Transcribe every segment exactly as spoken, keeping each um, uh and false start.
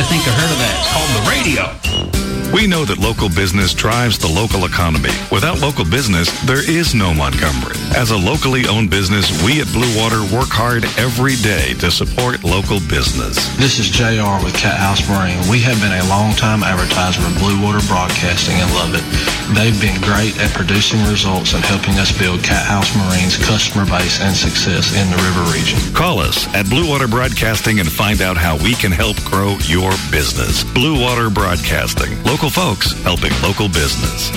think I heard of that. It's called the radio. We know that local business drives the local economy. Without local business, there is no Montgomery. As a locally owned business, we at Blue Water work hard every day to support local business. This is J R with Cat House Marine. We have been a long-time advertiser of Blue Water Broadcasting and love it. They've been great at producing results and helping us build Cat House Marine's customer base and success in the river region. Call us at Blue Water Broadcasting and find out how we can help grow your business. Blue Water Broadcasting. Local folks helping local business.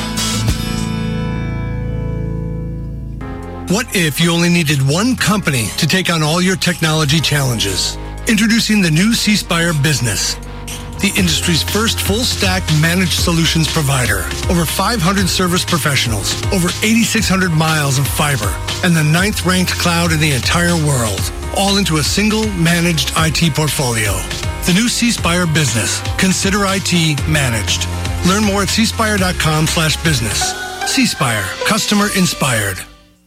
What if you only needed one company to take on all your technology challenges? Introducing the new C Spire Business, the industry's first full-stack managed solutions provider. Over five hundred service professionals, over eighty-six hundred miles of fiber, and the ninth-ranked cloud in the entire world, all into a single managed I T portfolio. The new C Spire Business. Consider I T managed. Learn more at c spire dot com slash business. C Spire. Customer inspired.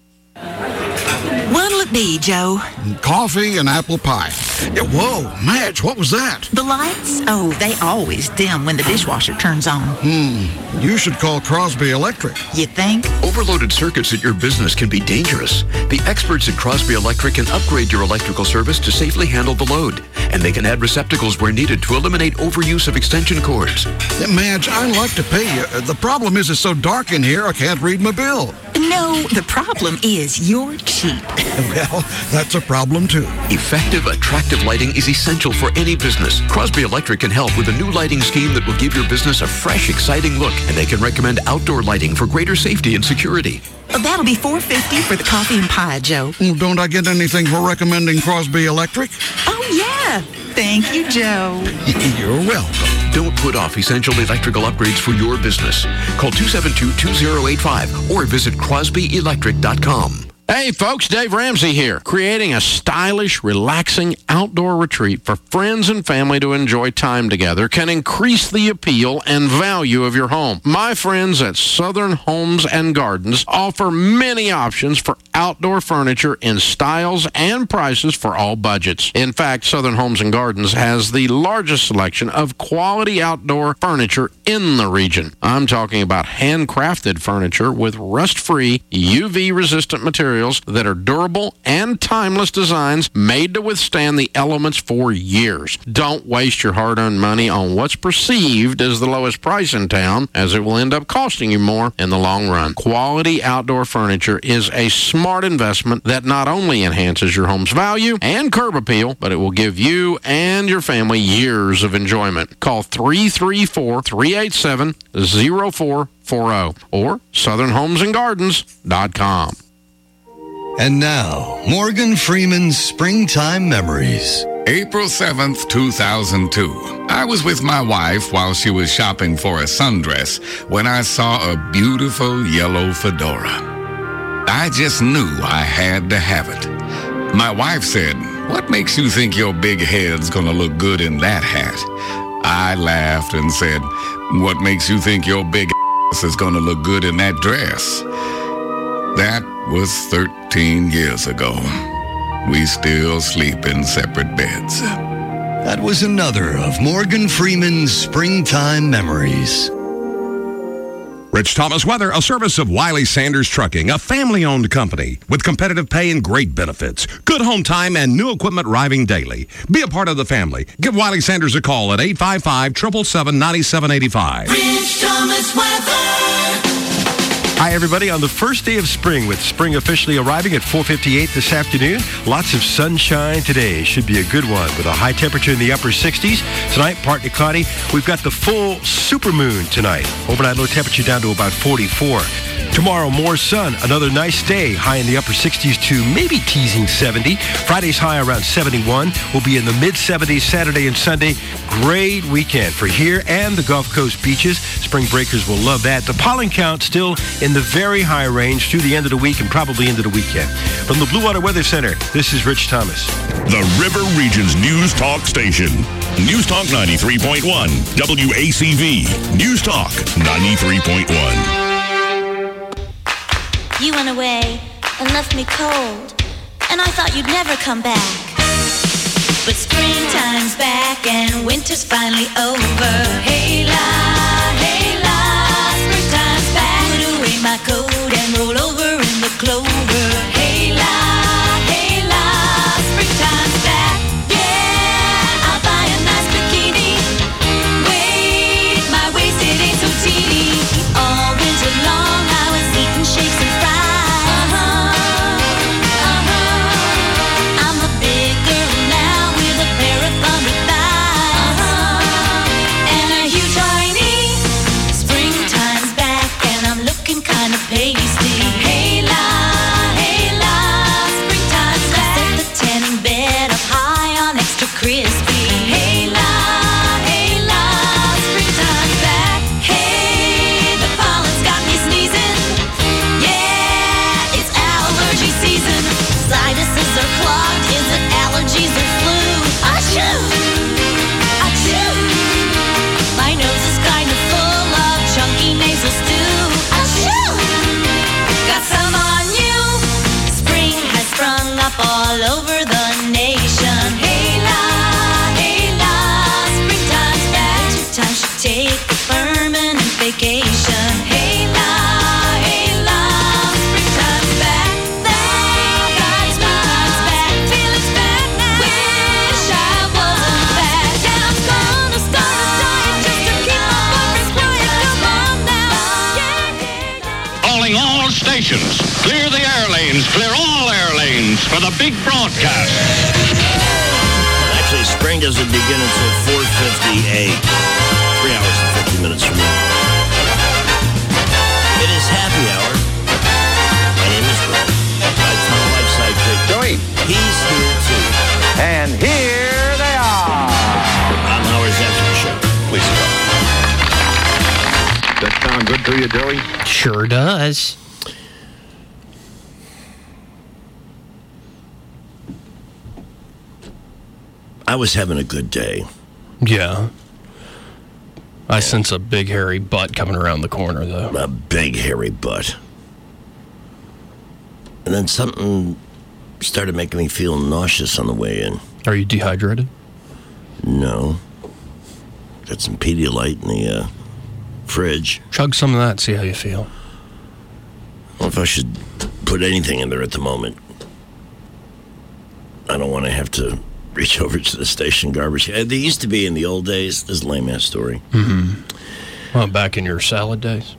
What'll it be, Joe? Coffee and apple pie. Yeah, whoa, Madge, what was that? The lights? Oh, they always dim when the dishwasher turns on. Hmm, you should call Crosby Electric. You think? Overloaded circuits at your business can be dangerous. The experts at Crosby Electric can upgrade your electrical service to safely handle the load. And they can add receptacles where needed to eliminate overuse of extension cords. Yeah, Madge, I'd like to pay you. The problem is it's so dark in here, I can't read my bill. No, the problem is you're cheap. Well, that's a problem too. Effective, attractive lighting is essential for any business. Crosby Electric can help with a new lighting scheme that will give your business a fresh, exciting look. And they can recommend outdoor lighting for greater safety and security. That'll be four dollars and fifty cents for the coffee and pie, Joe. Well, don't I get anything for recommending Crosby Electric? Oh, yeah. Thank you, Joe. You're welcome. Don't put off essential electrical upgrades for your business. Call two seven two, two zero eight five or visit crosby electric dot com. Hey folks, Dave Ramsey here, creating a stylish, relaxing outdoor retreat for friends and family to enjoy time together can increase the appeal and value of your home. My friends at Southern Homes and Gardens offer many options for outdoor furniture in styles and prices for all budgets. In fact, Southern Homes and Gardens has the largest selection of quality outdoor furniture in the region. I'm talking about handcrafted furniture with rust-free, U V-resistant materials that are durable and timeless designs made to withstand the elements for years. Don't waste your hard-earned money on what's perceived as the lowest price in town, as it will end up costing you more in the long run. Quality outdoor furniture is a smart investment that not only enhances your home's value and curb appeal, but it will give you and your family years of enjoyment. Call three three four, three eight seven, zero four four zero or southern homes and gardens dot com. And now, Morgan Freeman's Springtime Memories. April seventh, two thousand two. I was with my wife while she was shopping for a sundress when I saw a beautiful yellow fedora. I just knew I had to have it. My wife said, "What makes you think your big head's gonna look good in that hat?" I laughed and said, "What makes you think your big ass is gonna look good in that dress?" That was thirteen years ago. We still sleep in separate beds. That was another of Morgan Freeman's Springtime Memories. Rich Thomas Weather, a service of Wiley Sanders Trucking, a family-owned company with competitive pay and great benefits. Good home time and new equipment arriving daily. Be a part of the family. Give Wiley Sanders a call at eight five five, seven seven seven, nine seven eight five. Rich Thomas Weather. Hi, everybody. On the first day of spring, with spring officially arriving at four fifty-eight this afternoon, lots of sunshine today. Should be a good one with a high temperature in the upper sixties. Tonight, partly cloudy. We've got the full supermoon tonight. Overnight low temperature down to about forty-four. Tomorrow, more sun. Another nice day. High in the upper sixties to maybe teasing seventy. Friday's high around seventy-one. We'll be in the mid-seventies Saturday and Sunday. Great weekend for here and the Gulf Coast beaches. Spring breakers will love that. The pollen count still in the very high range through the end of the week and probably into the weekend. From the Blue Water Weather Center, this is Rich Thomas. The River Region's News Talk Station. News Talk ninety-three point one. W A C V. News Talk ninety-three point one. You went away and left me cold, and I thought you'd never come back. But springtime's back and winter's finally over. Hey la, hey la, springtime's back. Put away my coat and roll over in the clover. Hey la, hey la, springtime's back. Yeah, I'll buy a nice bikini. Wait, my waist it ain't so teeny. All winter long I was eating shakes and fries. Uh-huh, uh-huh. I'm a big girl now with a pair of thunder thighs. Uh-huh, and a huge hiney. Springtime's back and I'm looking kind of pasty. Hey la, hey la, springtime's back. Set the tanning bed up high on extra crispy. Hey la, hey la, springtime's back. Hey, the pollen's got me sneezing. Yeah, it's allergy season. Sinuses are clogged. Is it allergies or flu? Achoo! Achoo! My nose is kind of full of chunky nasal stew. Achoo! Got some on you. Spring has sprung up all over the nation. Hey la, hey la, springtime's back. Two times should take a permanent vacation. Hey la, hey la, springtime's back. Thank God springtime's back. Feeling's back now. Wish I wasn't back. And I'm gonna start a diet just to keep my boyfriend quiet. Come on now. Yeah. Calling all stations. Clear the air lanes. Clear all air lanes for the big broadcast. Actually, spring doesn't begin until four fifty-eight. Three hours and fifty minutes from now. It is happy hour. My name is Greg. My Tom Life sidekick, Joey. He's here too. And here they are. I'm hours after the show. Please go. That sound good to you, Joey? Sure does. I was having a good day. Yeah. I sense a big hairy butt coming around the corner, though. A big hairy butt. And then something started making me feel nauseous on the way in. Are you dehydrated? No. Got some Pedialyte in the uh, fridge. Chug some of that, see how you feel. I don't know if I should put anything in there at the moment. I don't want to have to reach over to the station garbage. They used to be in the old days. This is a lame-ass story. Mm-hmm. Well, back in your salad days?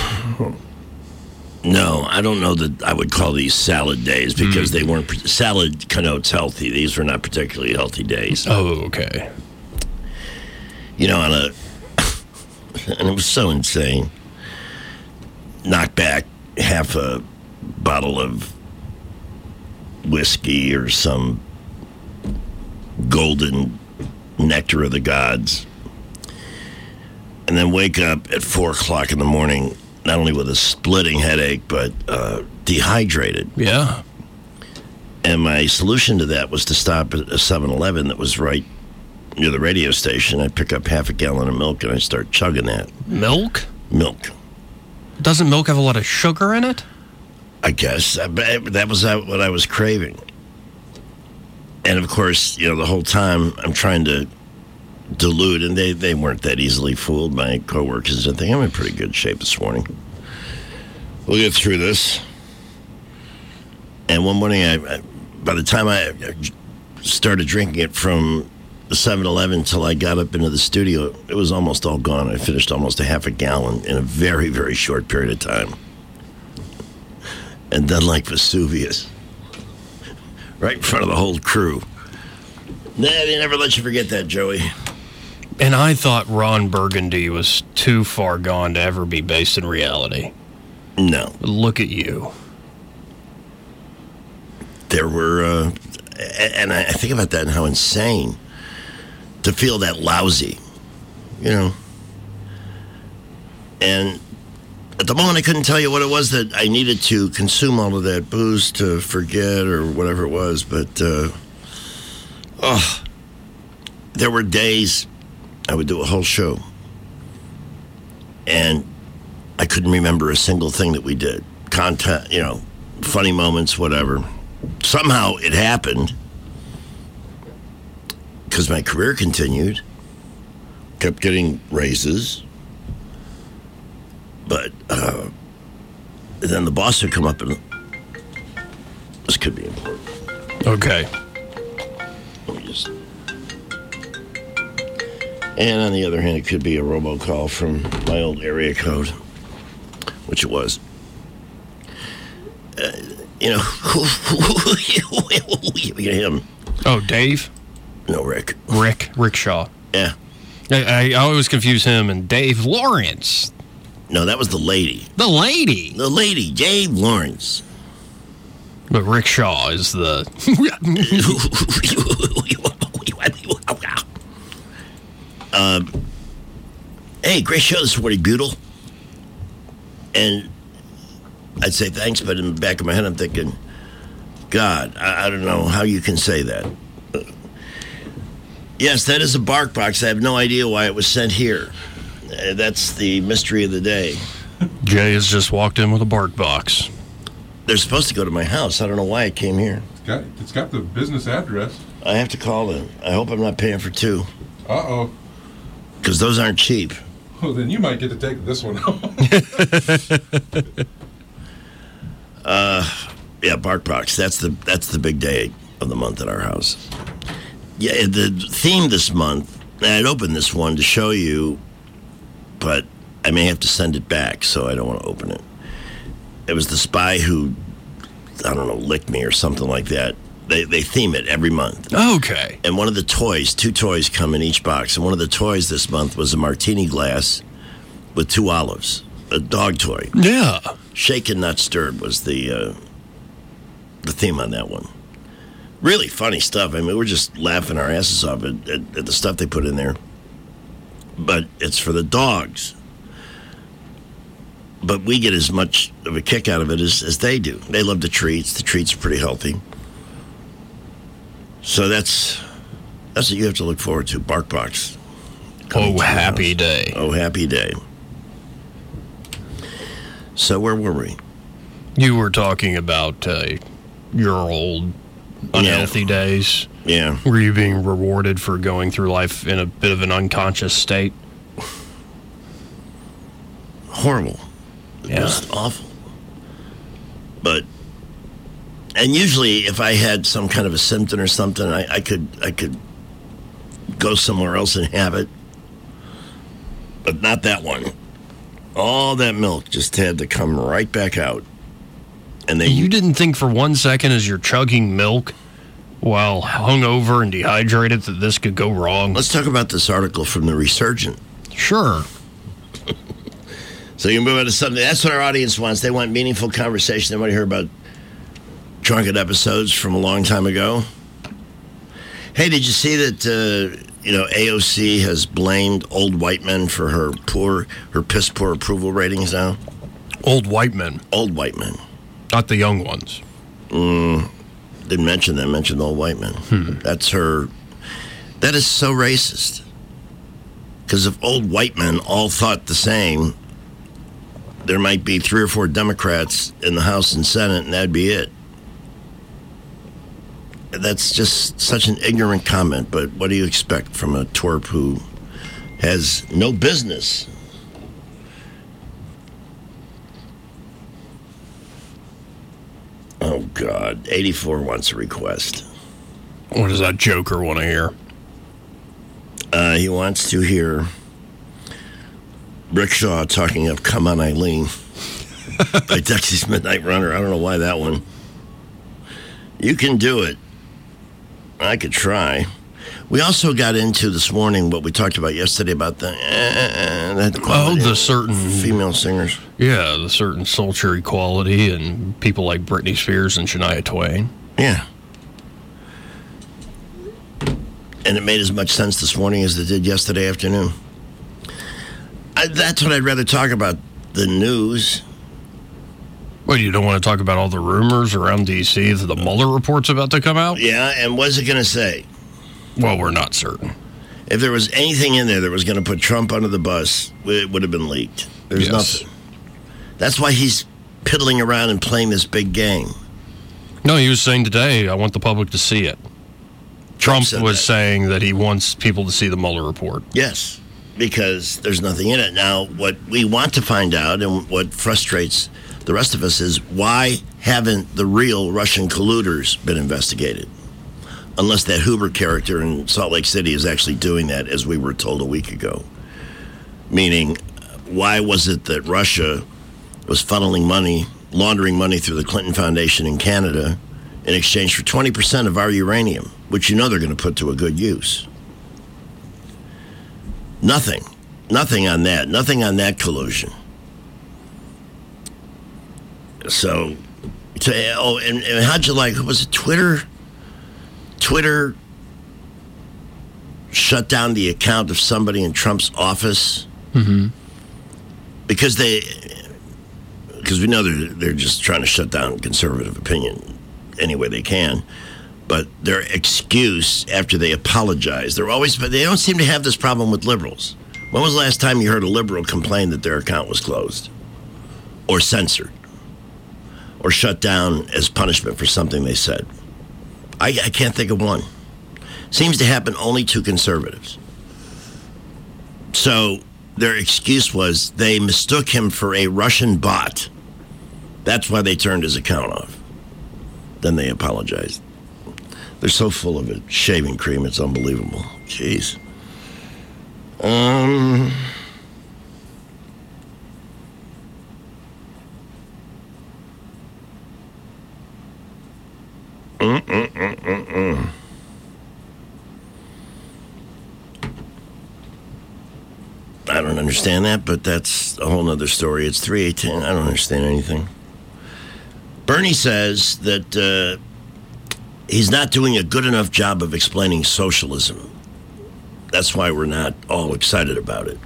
No, I don't know that I would call these salad days because Mm. they weren't. Salad connotes healthy. These were not particularly healthy days. Oh, okay. You know, on a. And it was so insane. Knocked back half a bottle of whiskey or some golden nectar of the gods. And then wake up at four o'clock in the morning, not only with a splitting headache, but uh, dehydrated. Yeah. And my solution to that was to stop at a seven eleven that was right near the radio station. I pick up half a gallon of milk and I start chugging that. Milk? Milk. Doesn't milk have a lot of sugar in it? I guess. That was what I was craving. And, of course, you know, the whole time I'm trying to dilute, and they, they weren't that easily fooled. My coworkers, I think I'm in pretty good shape this morning. We'll get through this. And one morning, I, I by the time I started drinking it from the seven eleven until I got up into the studio, it was almost all gone. I finished almost a half a gallon in a very, very short period of time. And then, like Vesuvius, right in front of the whole crew. Nah, they never let you forget that, Joey. And I thought Ron Burgundy was too far gone to ever be based in reality. No. But look at you. There were, uh, and I think about that and how insane to feel that lousy, you know. And at the moment, I couldn't tell you what it was that I needed to consume all of that booze to forget or whatever it was. But, uh, oh, there were days I would do a whole show, and I couldn't remember a single thing that we did. Content, you know, funny moments, whatever. Somehow it happened, because my career continued, kept getting raises. But uh, then the boss would come up and, this could be important. Okay. Let me just... And on the other hand, it could be a robocall from my old area code, which it was. Uh, you know, him. Oh, Dave? No, Rick. Rick. Rick Shaw. Yeah. I, I always confuse him and Dave Lawrence. No, that was the lady. The lady? The lady, Dave Lawrence. But Rick Shaw is the... um, hey, great show this morning, Butyl. And I'd say thanks, but in the back of my head, I'm thinking, God, I, I don't know how you can say that. Uh, yes, that is a bark box. I have no idea why it was sent here. Uh, that's the mystery of the day. Jay has just walked in with a bark box. They're supposed to go to my house. I don't know why it came here. It's got, it's got the business address. I have to call them. I hope I'm not paying for two. Uh-oh. Because those aren't cheap. Well, then you might get to take this one home. uh, yeah, bark box. That's the that's the big day of the month at our house. Yeah, the theme this month, and I'd open this one to show you, but I may have to send it back, so I don't want to open it. It was the spy who, I don't know, licked me or something like that. They they theme it every month. Okay. And one of the toys, two toys come in each box, and one of the toys this month was a martini glass with two olives, a dog toy. Yeah. Shaken, not stirred was the uh, the theme on that one. Really funny stuff. I mean, we're just laughing our asses off at, at, at the stuff they put in there. But it's for the dogs. But we get as much of a kick out of it as, as they do. They love the treats. The treats are pretty healthy. So that's that's what you have to look forward to. BarkBox. Oh, happy day. Oh, happy day. So where were we? You were talking about uh, your old unhealthy yeah. days. Yeah. Were you being rewarded for going through life in a bit of an unconscious state? Horrible. Yeah. Just awful. But, and usually if I had some kind of a symptom or something, I, I could I could go somewhere else and have it. But not that one. All that milk just had to come right back out. And they, you didn't think for one second as you're chugging milk while hungover and dehydrated that this could go wrong? Let's talk about this article from the Resurgent. Sure. So you can move on to something. That's what our audience wants. They want meaningful conversation. They want to hear about drunken episodes from a long time ago. Hey, did you see that, uh, you know, A O C has blamed old white men for her poor, her piss poor approval ratings now? Old white men? Old white men. Not the young ones. Mm, didn't mention them, mentioned old white men. Hmm. That's her. That is so racist. Because if old white men all thought the same, there might be three or four Democrats in the House and Senate, and that'd be it. That's just such an ignorant comment, but what do you expect from a twerp who has no business? Oh, God. eighty-four wants a request. What does that joker want to hear? Uh, he wants to hear Rick Shaw talking of Come On Eileen by Dexy's Midnight Runner. I don't know why that one. You can do it. I could try. We also got into this morning what we talked about yesterday about the... Uh, that oh, the certain... female singers. Yeah, the certain sultry quality and people like Britney Spears and Shania Twain. Yeah. And it made as much sense this morning as it did yesterday afternoon. I, that's what I'd rather talk about, the news. Well, you don't want to talk about all the rumors around D C that the Mueller report's about to come out? Yeah, and what's it going to say? Well, we're not certain. If there was anything in there that was going to put Trump under the bus, it would have been leaked. There's yes. nothing. That's why he's piddling around and playing this big game. No, he was saying today, I want the public to see it. Trump said was that. saying that he wants people to see the Mueller report. Yes, because there's nothing in it. Now, what we want to find out and what frustrates the rest of us is why haven't the real Russian colluders been investigated? Unless that Huber character in Salt Lake City is actually doing that, as we were told a week ago. Meaning, why was it that Russia was funneling money, laundering money through the Clinton Foundation in Canada in exchange for twenty percent of our uranium, which you know they're going to put to a good use? Nothing. Nothing on that. Nothing on that collusion. So, to, oh, and, and how'd you like, was it Twitter? Twitter shut down the account of somebody in Trump's office Mm-hmm. because they, because we know they're they're just trying to shut down conservative opinion any way they can. But their excuse after they apologize, they're always, but they don't seem to have this problem with liberals. When was the last time you heard a liberal complain that their account was closed or censored or shut down as punishment for something they said? I, I can't think of one. Seems to happen only to conservatives. So their excuse was they mistook him for a Russian bot. That's why they turned his account off. Then they apologized. They're so full of it. Shaving cream, it's unbelievable. Jeez. Um... Mm-mm-mm-mm-mm. I don't understand that, but that's a whole other story. It's three eighteen. I don't understand anything. Bernie says that uh, he's not doing a good enough job of explaining socialism. That's why we're not all excited about it.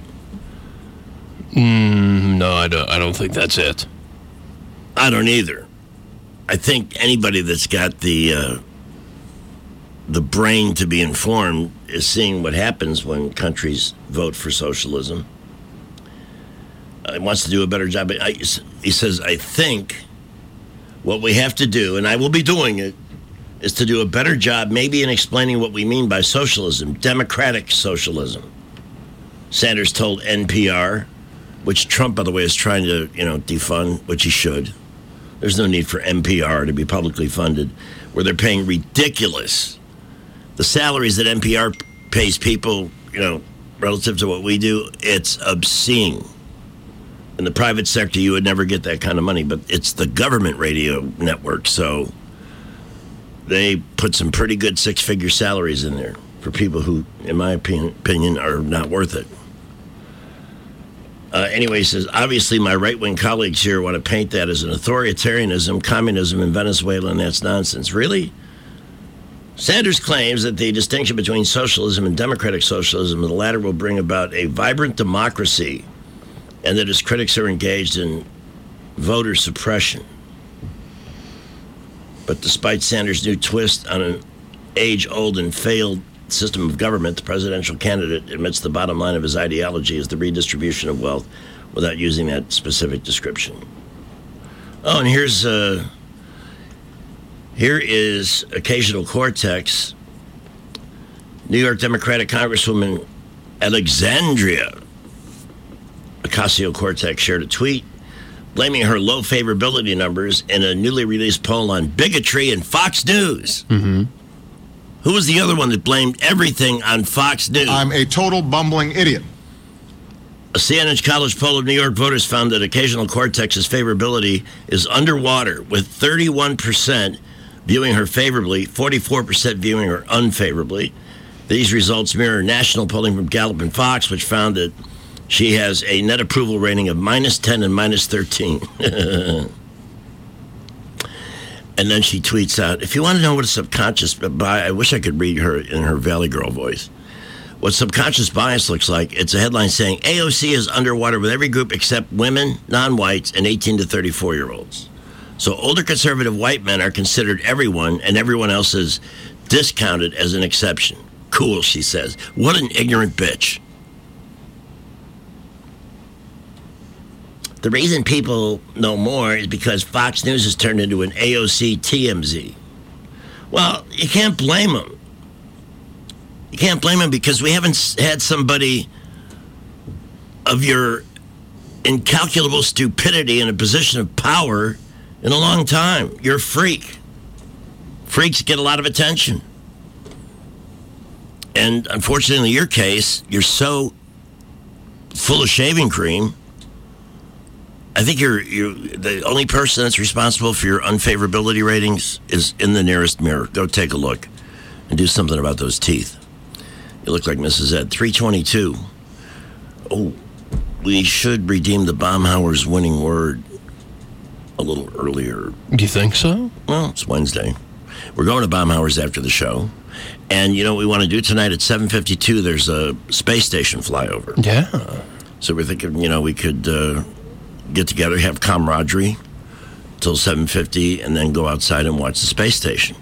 Mm, no, I don't, I don't think that's it. I don't either. I think anybody that's got the uh, the brain to be informed is seeing what happens when countries vote for socialism. Uh, he wants to do a better job. I, he says, I think what we have to do, and I will be doing it, is to do a better job maybe in explaining what we mean by socialism, democratic socialism. Sanders told N P R, which Trump, by the way, is trying to, you know, defund, which he should. There's no need for N P R to be publicly funded, where they're paying ridiculous. The salaries that N P R pays people, you know, relative to what we do, it's obscene. In the private sector, you would never get that kind of money, but it's the government radio network, so they put some pretty good six-figure salaries in there for people who, in my opinion, are not worth it. Uh, anyway, he says, obviously my right-wing colleagues here want to paint that as an authoritarianism, communism in Venezuela, and that's nonsense. Really? Sanders claims that the distinction between socialism and democratic socialism, the latter will bring about a vibrant democracy, and that his critics are engaged in voter suppression. But despite Sanders' new twist on an age-old and failed system of government, the presidential candidate admits the bottom line of his ideology is the redistribution of wealth without using that specific description. Oh, and here's uh, here is Occasional Cortex. New York Democratic Congresswoman Alexandria Ocasio-Cortez shared a tweet blaming her low favorability numbers in a newly released poll on bigotry and Fox News. Mm-hmm. Who was the other one that blamed everything on Fox News? I'm a total bumbling idiot. A C N N College poll of New York voters found that Occasional Cortex's favorability is underwater, with thirty-one percent viewing her favorably, forty-four percent viewing her unfavorably. These results mirror national polling from Gallup and Fox, which found that she has a net approval rating of minus ten and minus thirteen. And then she tweets out, if you want to know what a subconscious bias, I wish I could read her in her Valley Girl voice. What subconscious bias looks like, it's a headline saying, A O C is underwater with every group except women, non-whites, and eighteen to thirty-four-year-olds. So older conservative white men are considered everyone, and everyone else is discounted as an exception. Cool, she says. What an ignorant bitch. The reason people know more is because Fox News has turned into an A O C T M Z. Well, you can't blame them. You can't blame him because we haven't s- had somebody of your incalculable stupidity in a position of power in a long time. You're a freak. Freaks get a lot of attention. And unfortunately, in your case, you're so full of shaving cream. I think you're, you're the only person that's responsible for your unfavorability ratings is in the nearest mirror. Go take a look and do something about those teeth. You look like Missus Ed. three twenty-two. Oh, we should redeem the Baumhauer's winning word a little earlier. Do you think so? Well, it's Wednesday. We're going to Baumhauer's after the show. And you know what we want to do tonight at seven fifty-two? There's a space station flyover. Yeah. So we're thinking, you know, we could uh, get together, have camaraderie till seven fifty, and then go outside and watch the space station.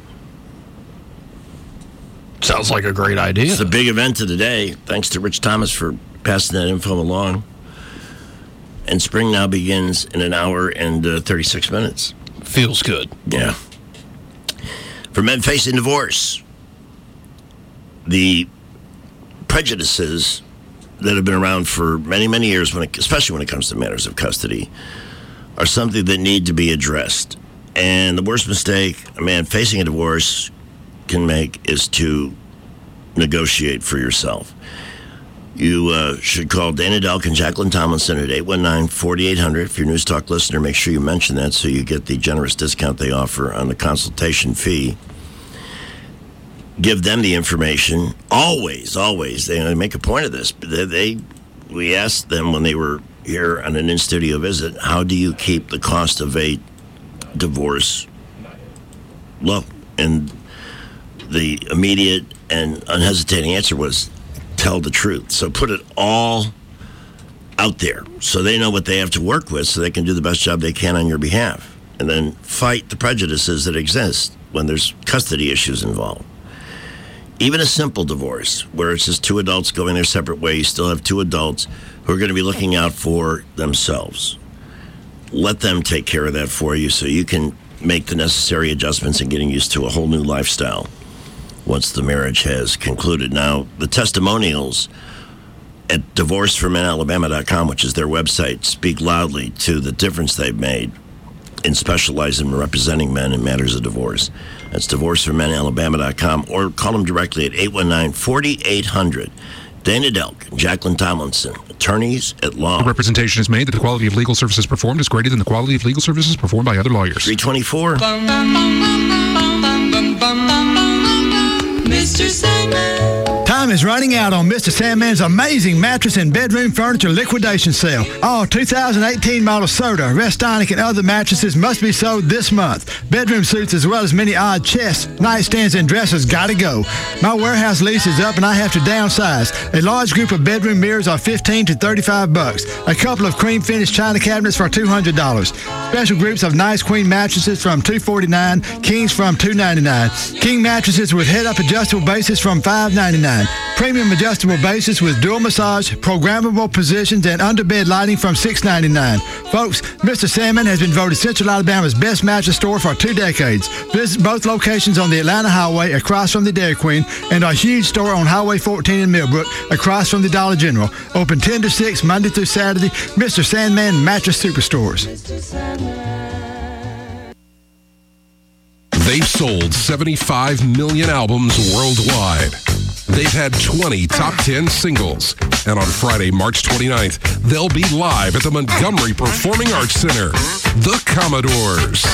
Sounds like a great idea. It's the big event of the day. Thanks to Rich Thomas for passing that info along. And spring now begins in an hour and uh, thirty-six minutes. Feels good. Yeah. For men facing divorce, the prejudices that have been around for many, many years, when it, especially when it comes to matters of custody, are something that need to be addressed. And the worst mistake a man facing a divorce can make is to negotiate for yourself. You uh, should call Dana Delk and Jacqueline Tomlinson at eight one nine, four eight zero zero. If you're a News Talk listener, make sure you mention that so you get the generous discount they offer on the consultation fee. Give them the information. Always, always. They make a point of this. They, they we asked them when they were here on an in-studio visit, how do you keep the cost of a divorce low? And the immediate and unhesitating answer was, tell the truth. So put it all out there so they know what they have to work with so they can do the best job they can on your behalf. And then fight the prejudices that exist when there's custody issues involved. Even a simple divorce where it's just two adults going their separate ways, you still have two adults who are going to be looking out for themselves. Let them take care of that for you so you can make the necessary adjustments and getting used to a whole new lifestyle once the marriage has concluded. Now, the testimonials at divorce for men alabama dot com, which is their website, speak loudly to the difference they've made in specializing in representing men in matters of divorce. That's divorce for men alabama dot com, or call them directly at eight one nine, four eight zero zero. Dana Delk and Jacqueline Tomlinson, attorneys at law. The representation is made that the quality of legal services performed is greater than the quality of legal services performed by other lawyers. three twenty-four. Mister Sandman. Time is running out on Mister Sandman's amazing mattress and bedroom furniture liquidation sale. All two thousand eighteen model Soda, Restonic, and other mattresses must be sold this month. Bedroom suites as well as many odd chests, nightstands, and dressers gotta go. My warehouse lease is up and I have to downsize. A large group of bedroom mirrors are fifteen to thirty-five bucks. A couple of cream finished china cabinets for two hundred dollars. Special groups of nice queen mattresses from two forty-nine, kings from two ninety-nine. King mattresses with head-up adjustable bases from five ninety-nine. Premium adjustable bases with dual massage, programmable positions, and underbed lighting from six ninety-nine. Folks, Mister Sandman has been voted Central Alabama's best mattress store for two decades. Visit both locations on the Atlanta Highway across from the Dairy Queen and our huge store on Highway fourteen in Millbrook across from the Dollar General. Open ten to six Monday through Saturday. Mister Sandman Mattress Superstores. They've sold seventy-five million albums worldwide. They've had twenty top ten singles. And on Friday, March twenty-ninth, they'll be live at the Montgomery Performing Arts Center. The Commodores.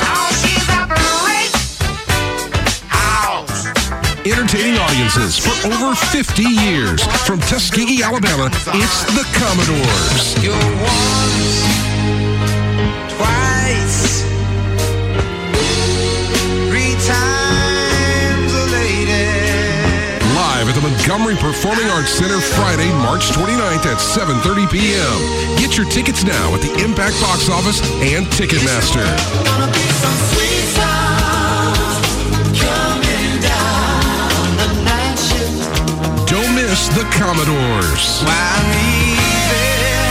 Entertaining audiences for over fifty years. From Tuskegee, Alabama, it's the Commodores. Once, twice, three times a lady. Live at the Montgomery Performing Arts Center Friday, March twenty-ninth at seven thirty p.m. Get your tickets now at the Impact Box Office and Ticketmaster. Gonna be some sweet sounds coming down the night shift. Don't miss the Commodores. While leaving,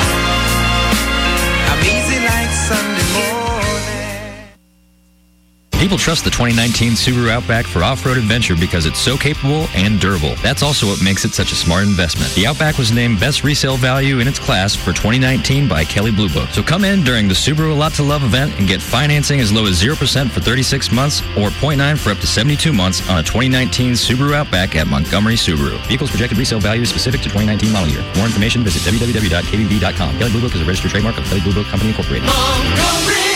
I'm easy like Sunday morning. People trust the twenty nineteen Subaru Outback for off-road adventure because it's so capable and durable. That's also what makes it such a smart investment. The Outback was named Best Resale Value in its class for twenty nineteen by Kelley Blue Book. So come in during the Subaru A Lot to Love event and get financing as low as zero percent for thirty-six months or zero point nine for up to seventy-two months on a twenty nineteen Subaru Outback at Montgomery Subaru. Vehicle's projected resale value is specific to twenty nineteen model year. For more information, visit w w w dot k b b dot com. Kelley Blue Book is a registered trademark of Kelley Blue Book Company Incorporated. Montgomery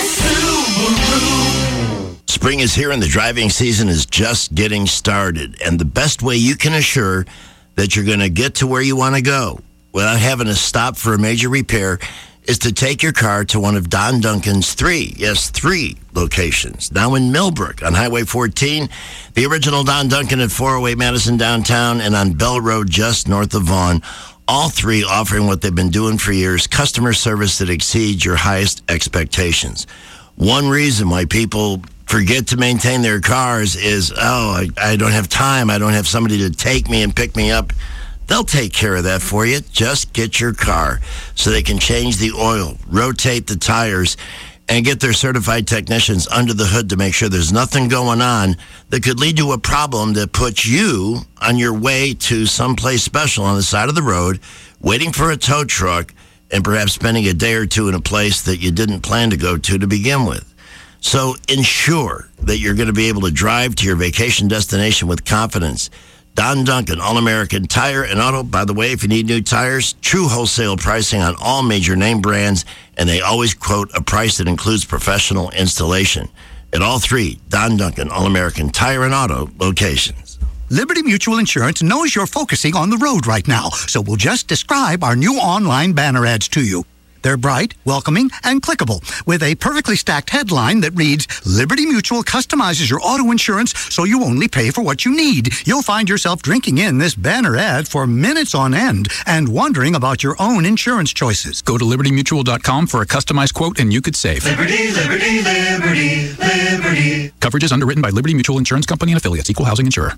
Subaru. Spring is here and the driving season is just getting started. And the best way you can assure that you're going to get to where you want to go without having to stop for a major repair is to take your car to one of Don Duncan's three, yes, three locations. Now in Millbrook on Highway fourteen, the original Don Duncan at four oh eight Madison downtown, and on Bell Road just north of Vaughan. All three offering what they've been doing for years, customer service that exceeds your highest expectations. One reason why people forget to maintain their cars is, oh, I, I don't have time. I don't have somebody to take me and pick me up. They'll take care of that for you. Just get your car so they can change the oil, rotate the tires, and get their certified technicians under the hood to make sure there's nothing going on that could lead to a problem that puts you on your way to someplace special on the side of the road, waiting for a tow truck, and perhaps spending a day or two in a place that you didn't plan to go to to begin with. So ensure that you're going to be able to drive to your vacation destination with confidence. Don Duncan, All-American Tire and Auto. By the way, if you need new tires, true wholesale pricing on all major name brands, and they always quote a price that includes professional installation. At all three, Don Duncan, All-American Tire and Auto locations. Liberty Mutual Insurance knows you're focusing on the road right now, so we'll just describe our new online banner ads to you. They're bright, welcoming, and clickable, with a perfectly stacked headline that reads, Liberty Mutual customizes your auto insurance so you only pay for what you need. You'll find yourself drinking in this banner ad for minutes on end and wondering about your own insurance choices. Go to liberty mutual dot com for a customized quote and you could save. Liberty, liberty, liberty, liberty. Coverage is underwritten by Liberty Mutual Insurance Company and affiliates, equal housing insurer.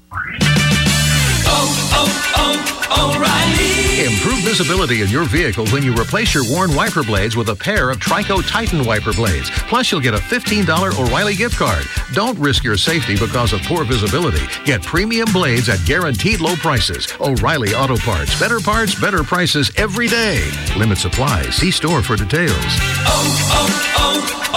Oh, oh, oh, O'Reilly. Improve visibility in your vehicle when you replace your worn wiper blades with a pair of Trico Titan wiper blades. Plus, you'll get a fifteen dollars O'Reilly gift card. Don't risk your safety because of poor visibility. Get premium blades at guaranteed low prices. O'Reilly Auto Parts. Better parts, better prices every day. Limit supply. See store for details. Oh,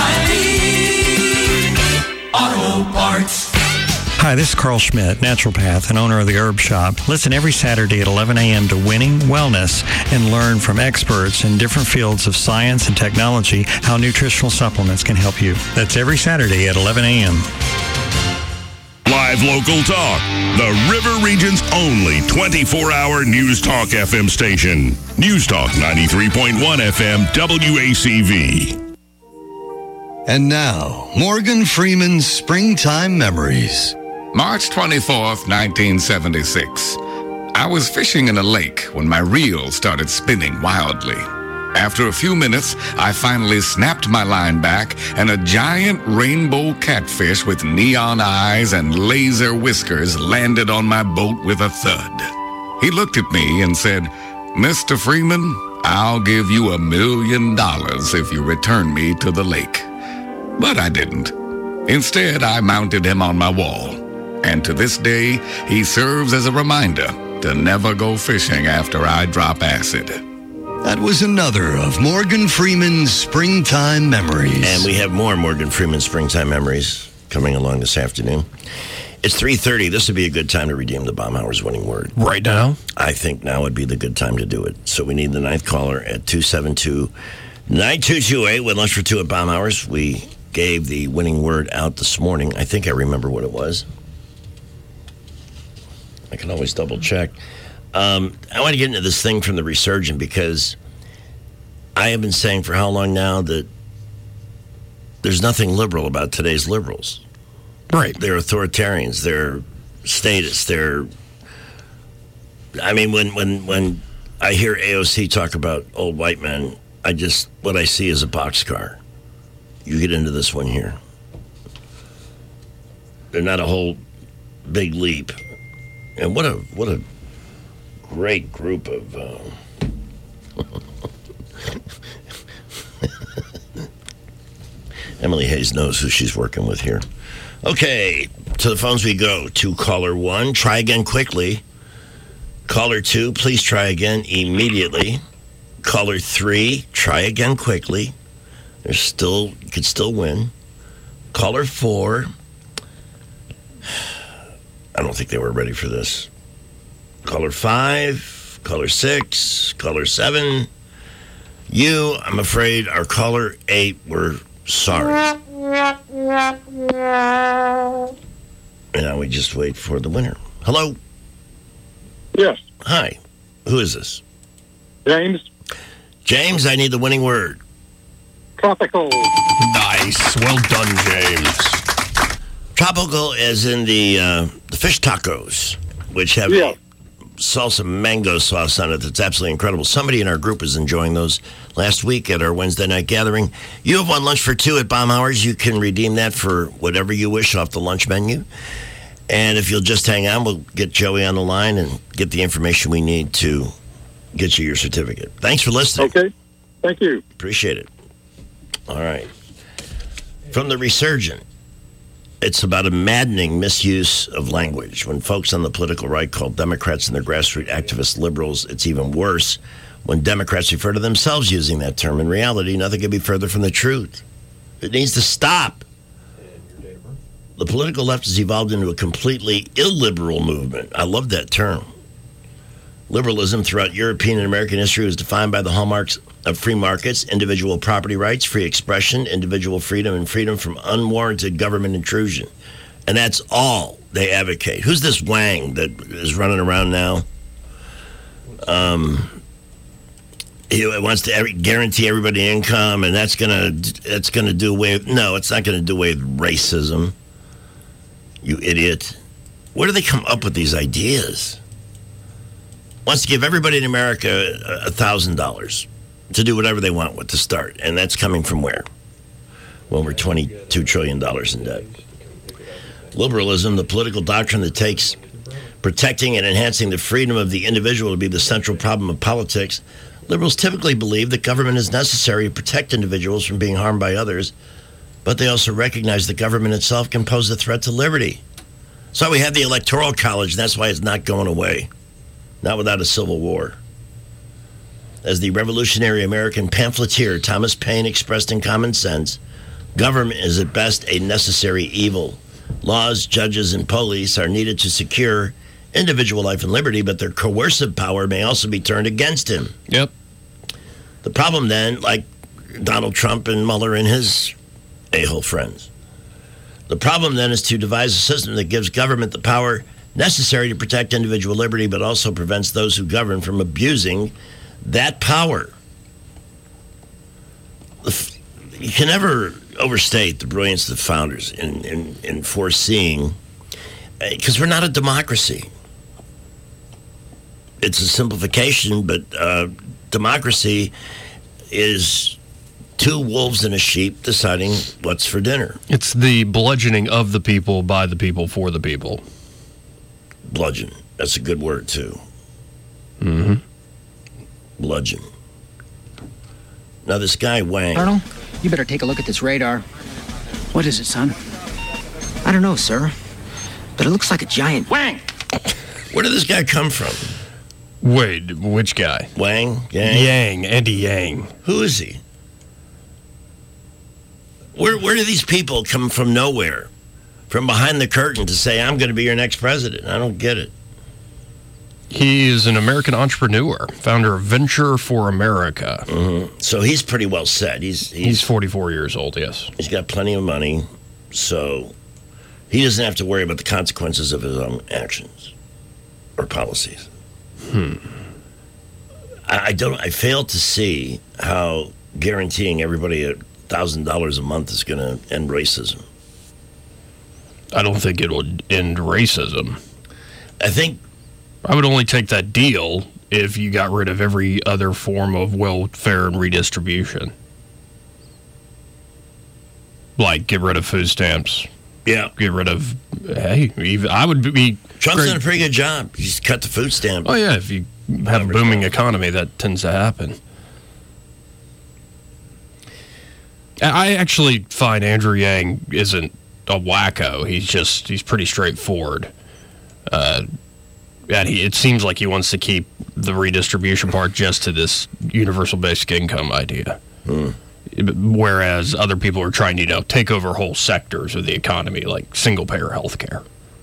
oh, oh, O'Reilly Auto Parts. Hi, this is Carl Schmidt, naturopath and owner of the Herb Shop. Listen every Saturday at eleven a.m. to Winning Wellness and learn from experts in different fields of science and technology how nutritional supplements can help you. That's every Saturday at eleven a.m. Live local talk. The River Region's only twenty-four hour News Talk F M station. News Talk ninety-three point one F M W A C V. And now, Morgan Freeman's Springtime Memories. March twenty-fourth, nineteen seventy-six. I was fishing in a lake when my reel started spinning wildly. After a few minutes, I finally snapped my line back, and a giant rainbow catfish with neon eyes and laser whiskers landed on my boat with a thud. He looked at me and said, Mister Freeman, I'll give you a million dollars if you return me to the lake. But I didn't. Instead, I mounted him on my wall. And to this day, he serves as a reminder to never go fishing after I drop acid. That was another of Morgan Freeman's Springtime Memories. And we have more Morgan Freeman Springtime Memories coming along this afternoon. It's three thirty. This would be a good time to redeem the Bomb Hours winning word. Right now? I think now would be the good time to do it. So we need the ninth caller at two seven two, nine two two eight with lunch for two at Bomb Hours. We gave the winning word out this morning. I think I remember what it was. I can always double check. Um, I want to get into this thing from the Resurgent because I have been saying for how long now that there's nothing liberal about today's liberals. Right. They're authoritarians. They're statists. They're, I mean, when, when, when I hear A O C talk about old white men, I just, what I see is a boxcar. You get into this one here. They're not a whole big leap. And what a what a great group of uh, Emily Hayes knows who she's working with here. Okay, to the phones we go. To caller one, try again quickly. Caller two, please try again immediately. Caller three, try again quickly. There's still, you could still win. Caller four, I don't think they were ready for this. Caller five, caller six, caller seven. You, I'm afraid, are caller eight. We're sorry. And now we just wait for the winner. Hello? Yes. Hi. Who is this? James. James, I need the winning word. Tropical. Nice. Well done, James. Tropical as in the uh, the fish tacos, which have Yeah. salsa mango sauce on it that's absolutely incredible. Somebody in our group is enjoying those last week at our Wednesday night gathering. You have won lunch for two at Bomb Hours. You can redeem that for whatever you wish off the lunch menu. And if you'll just hang on, we'll get Joey on the line and get the information we need to get you your certificate. Thanks for listening. Okay. Thank you. Appreciate it. All right. From the Resurgent, it's about a maddening misuse of language. When folks on the political right call Democrats and their grassroots activist liberals, it's even worse when Democrats refer to themselves using that term. In reality, nothing could be further from the truth. It needs to stop. The political left has evolved into a completely illiberal movement. I love that term. Liberalism throughout European and American history was defined by the hallmarks of free markets, individual property rights, free expression, individual freedom, and freedom from unwarranted government intrusion. And that's all they advocate. Who's this Wang that is running around now? Um, he wants to every, guarantee everybody income, and that's gonna that's gonna do away with, no, it's not gonna do away with racism. You idiot. Where do they come up with these ideas? Wants to give everybody in America a thousand dollars to do whatever they want with to start. And that's coming from where? Well, we're twenty-two trillion dollars in debt. Liberalism, the political doctrine that takes protecting and enhancing the freedom of the individual to be the central problem of politics. Liberals typically believe that government is necessary to protect individuals from being harmed by others, but they also recognize that government itself can pose a threat to liberty. So we have the Electoral College, and that's why it's not going away. Not without a civil war. As the revolutionary American pamphleteer Thomas Paine expressed in Common Sense, government is at best a necessary evil. Laws, judges, and police are needed to secure individual life and liberty, but their coercive power may also be turned against him. Yep. The problem then, like Donald Trump and Mueller and his a-hole friends, the problem then is to devise a system that gives government the power necessary to protect individual liberty, but also prevents those who govern from abusing that power. You can never overstate the brilliance of the founders in, in, in foreseeing, because we're not a democracy. It's a simplification, but uh, democracy is two wolves and a sheep deciding what's for dinner. It's the bludgeoning of the people by the people for the people. Bludgeon. That's a good word, too. Mm-hmm. Bludgeon. Now, this guy, Wang. Colonel, you better take a look at this radar. What is it, son? I don't know, sir. But it looks like a giant... Wang! Where did this guy come from? Wait, which guy? Wang? Yang? Yang, Andy Yang. Who is he? Where, where do these people come from nowhere? From behind the curtain to say, I'm going to be your next president. I don't get it. He is an American entrepreneur, founder of Venture for America. Mm-hmm. So he's pretty well set. He's, he's he's forty-four years old, yes. He's got plenty of money, so he doesn't have to worry about the consequences of his own actions or policies. Hmm. I, I don't. I fail to see how guaranteeing everybody a thousand dollars a month is going to end racism. I don't think it would end racism. I think I would only take that deal if you got rid of every other form of welfare and redistribution. Like, get rid of food stamps. Yeah. Get rid of, hey, even, I would be... Trump's great. done a pretty good job. He's cut the food stamp. Oh, yeah, if you have a booming economy, that tends to happen. I actually find Andrew Yang isn't a wacko. He's just, he's pretty straightforward. Uh, and he, it seems like he wants to keep the redistribution part just to this universal basic income idea. Hmm. Whereas other people are trying to, you know, take over whole sectors of the economy, like single-payer health care.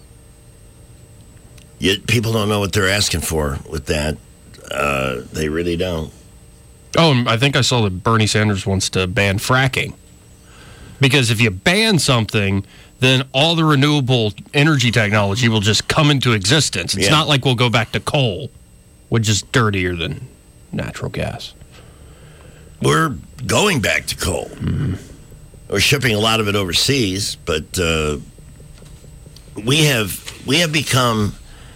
Yet people don't know what they're asking for with that. Uh, they really don't. Oh, and I think I saw that Bernie Sanders wants to ban fracking. Because if you ban something, then all the renewable energy technology will just come into existence. It's Yeah. not like we'll go back to coal, which is dirtier than natural gas. We're going back to coal. Mm-hmm. We're shipping a lot of it overseas, but uh, we have we have become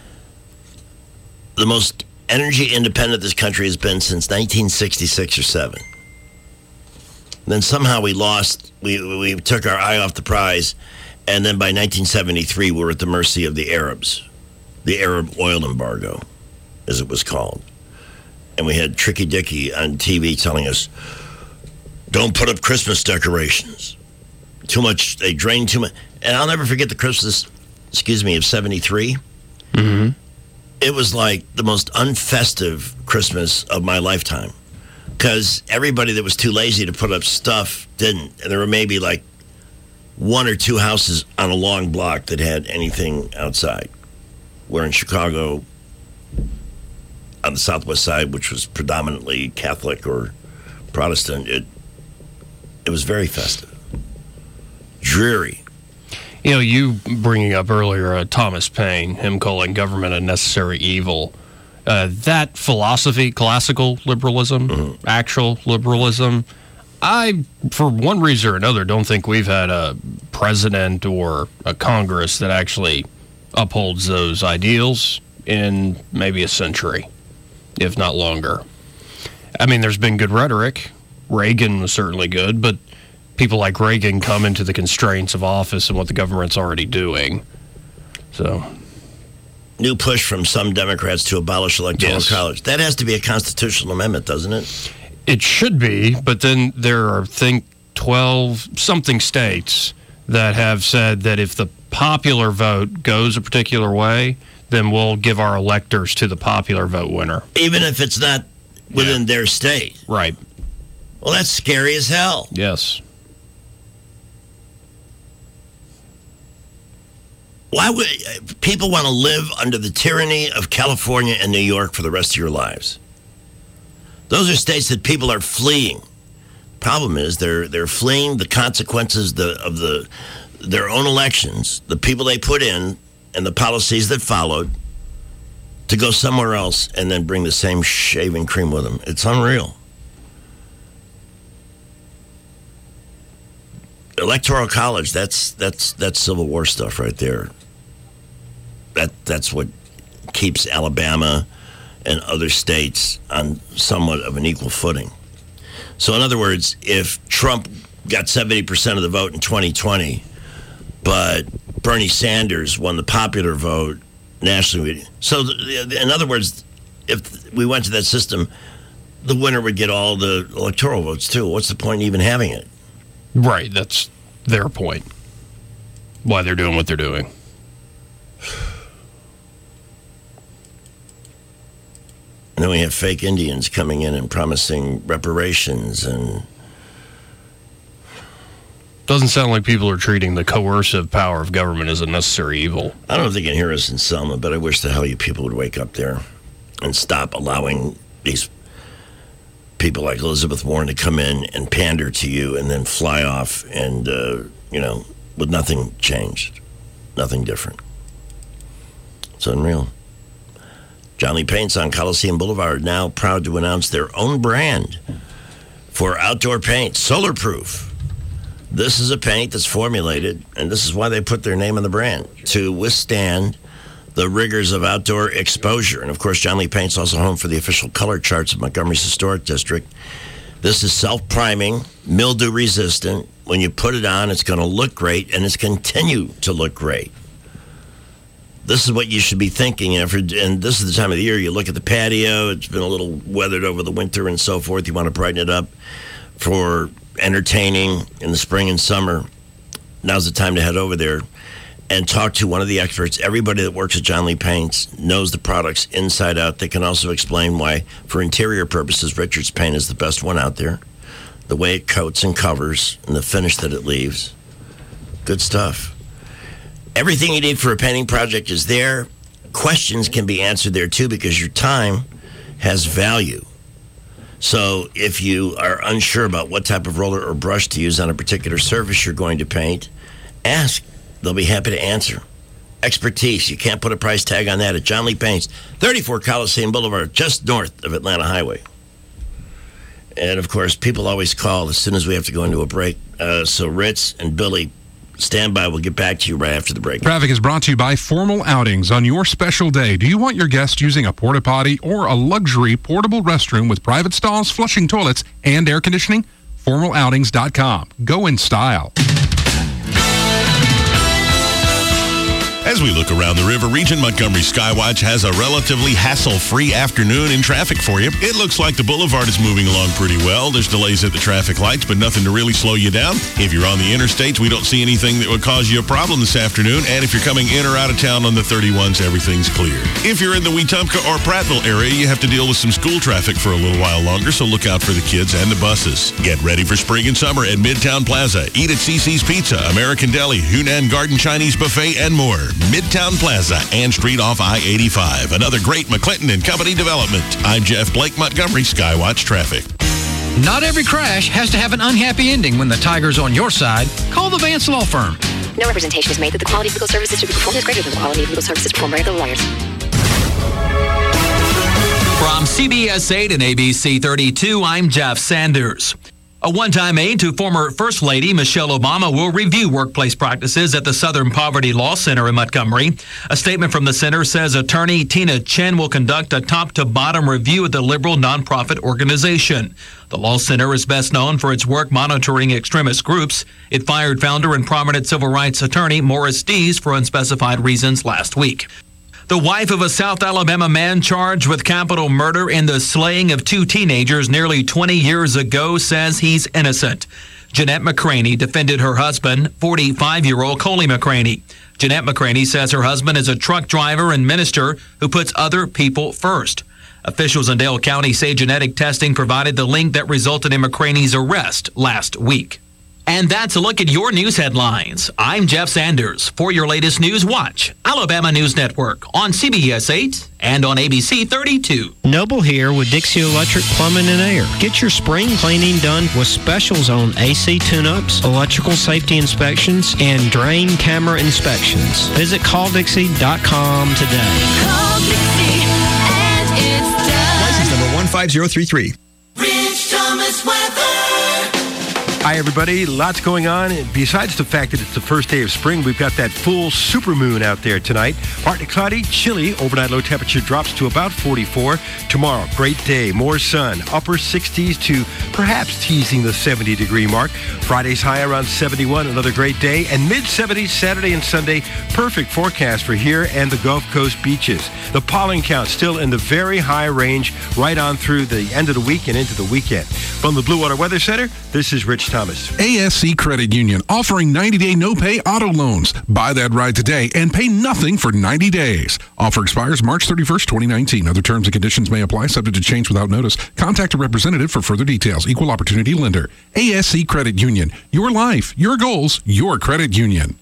the most energy independent this country has been since nineteen sixty-six or seven. Then somehow we lost, we we took our eye off the prize, and then by nineteen seventy-three we were at the mercy of the Arabs, the Arab oil embargo, as it was called. And we had Tricky Dicky on T V telling us, don't put up Christmas decorations. Too much, they drain too much. And I'll never forget the Christmas, excuse me, of seventy-three. Mm-hmm. It was like the most unfestive Christmas of my lifetime. Because everybody that was too lazy to put up stuff didn't. And there were maybe like one or two houses on a long block that had anything outside. Where in Chicago, on the southwest side, which was predominantly Catholic or Protestant, it it was very festive. Dreary. You know, you bringing up earlier uh, Thomas Paine, him calling government a necessary evil. Uh, that philosophy, classical liberalism, mm-hmm. actual liberalism, I, for one reason or another, don't think we've had a president or a Congress that actually upholds those ideals in maybe a century, if not longer. I mean, there's been good rhetoric. Reagan was certainly good, but people like Reagan come into the constraints of office and what the government's already doing. So, new push from some Democrats to abolish electoral Yes. college. That has to be a constitutional amendment, doesn't it? It should be, but then there are, I think, twelve-something states that have said that if the popular vote goes a particular way, then we'll give our electors to the popular vote winner. Even if it's not within their state. Right. Well, that's scary as hell. Yes. Why would people want to live under the tyranny of California and New York for the rest of your lives? Those are states that people are fleeing. Problem is, they're they're fleeing the consequences the, of the their own elections, the people they put in, and the policies that followed, to go somewhere else and then bring the same shaving cream with them. It's unreal. Electoral college, that's that's that's Civil War stuff right there. That that's what keeps Alabama and other states on somewhat of an equal footing. So in other words, if Trump got seventy percent of the vote in twenty twenty, but Bernie Sanders won the popular vote nationally, so the, in other words, if we went to that system, the winner would get all the electoral votes too. What's the point in even having it? Right, that's their point. Why they're doing what they're doing. And then we have fake Indians coming in and promising reparations, and Doesn't sound like people are treating the coercive power of government as a necessary evil. I don't know if they can hear us in Selma, but I wish the hell you people would wake up there and stop allowing these people like Elizabeth Warren to come in and pander to you and then fly off and, uh, you know, with nothing changed, nothing different. It's unreal. John Lee Paints on Coliseum Boulevard, now proud to announce their own brand for outdoor paint, Solar Proof. This is a paint that's formulated, and this is why they put their name on the brand, to withstand the rigors of outdoor exposure. And of course, John Lee Paint's also home for the official color charts of Montgomery's Historic District. This is self-priming, mildew resistant. When you put it on, it's going to look great, and it's continue to look great. This is what you should be thinking of, and this is the time of the year you look at the patio. It's been a little weathered over the winter and so forth. You want to brighten it up for entertaining in the spring and summer, now's the time to head over there and talk to one of the experts. Everybody that works at John Lee Paints knows the products inside out. They can also explain why, for interior purposes, Richards Paint is the best one out there. The way it coats and covers and the finish that it leaves. Good stuff. Everything you need for a painting project is there. Questions can be answered there too because your time has value. So if you are unsure about what type of roller or brush to use on a particular surface you're going to paint, ask. They'll be happy to answer. Expertise. You can't put a price tag on that at John Lee Paints, thirty-four Coliseum Boulevard, just north of Atlanta Highway. And, of course, people always call as soon as we have to go into a break. Uh, so Ritz and Billy, stand by. We'll get back to you right after the break. Traffic is brought to you by Formal Outings. On your special day, do you want your guests using a porta potty or a luxury portable restroom with private stalls, flushing toilets, and air conditioning? formal outings dot com. Go in style. As we look around the river region, Montgomery Skywatch has a relatively hassle-free afternoon in traffic for you. It looks like the boulevard is moving along pretty well. There's delays at the traffic lights, but nothing to really slow you down. If you're on the interstates, we don't see anything that would cause you a problem this afternoon. And if you're coming in or out of town on the thirty-ones, everything's clear. If you're in the Wetumpka or Prattville area, you have to deal with some school traffic for a little while longer, so look out for the kids and the buses. Get ready for spring and summer at Midtown Plaza. Eat at C C's Pizza, American Deli, Hunan Garden Chinese Buffet, and more. Midtown Plaza and Street off I eighty-five. Another great McClinton and Company development. I'm Jeff Blake, Montgomery Skywatch Traffic. Not every crash has to have an unhappy ending when the tiger's on your side. Call the Vance Law Firm. No representation is made that the quality of legal services to be performed is greater than the quality of legal services performed by other lawyers. From C B S eight and A B C thirty-two, I'm Jeff Sanders. A one-time aide to former First Lady Michelle Obama will review workplace practices at the Southern Poverty Law Center in Montgomery. A statement from the center says attorney Tina Chen will conduct a top-to-bottom review of the liberal nonprofit organization. The law center is best known for its work monitoring extremist groups. It fired founder and prominent civil rights attorney Morris Dees for unspecified reasons last week. The wife of a South Alabama man charged with capital murder in the slaying of two teenagers nearly twenty years ago says he's innocent. Jeanette McCraney defended her husband, forty-five-year-old Coley McCraney. Jeanette McCraney says her husband is a truck driver and minister who puts other people first. Officials in Dale County say genetic testing provided the link that resulted in McCraney's arrest last week. And that's a look at your news headlines. I'm Jeff Sanders. For your latest news, watch Alabama News Network on C B S eight and on A B C thirty-two. Noble here with Dixie Electric Plumbing and Air. Get your spring cleaning done with specials on A C tune-ups, electrical safety inspections, and drain camera inspections. Visit call dixie dot com today. Call Dixie and it's done. License number one five zero three three. Rich Thomas weather. Hi, everybody. Lots going on. Besides the fact that it's the first day of spring, we've got that full supermoon out there tonight. Partly cloudy, chilly. Overnight low temperature drops to about forty-four. Tomorrow, great day. More sun. Upper sixties to perhaps teasing the seventy-degree mark. Friday's high around seventy-one. Another great day. And mid-seventies Saturday and Sunday. Perfect forecast for here and the Gulf Coast beaches. The pollen count still in the very high range right on through the end of the week and into the weekend. From the Blue Water Weather Center, this is Rich Thomas. A S C Credit Union offering ninety-day no-pay auto loans. Buy that ride today and pay nothing for ninety days. Offer expires March thirty-first, twenty nineteen. Other terms and conditions may apply, subject to change without notice. Contact a representative for further details. Equal opportunity lender. A S C Credit Union. Your life, your goals, your credit union.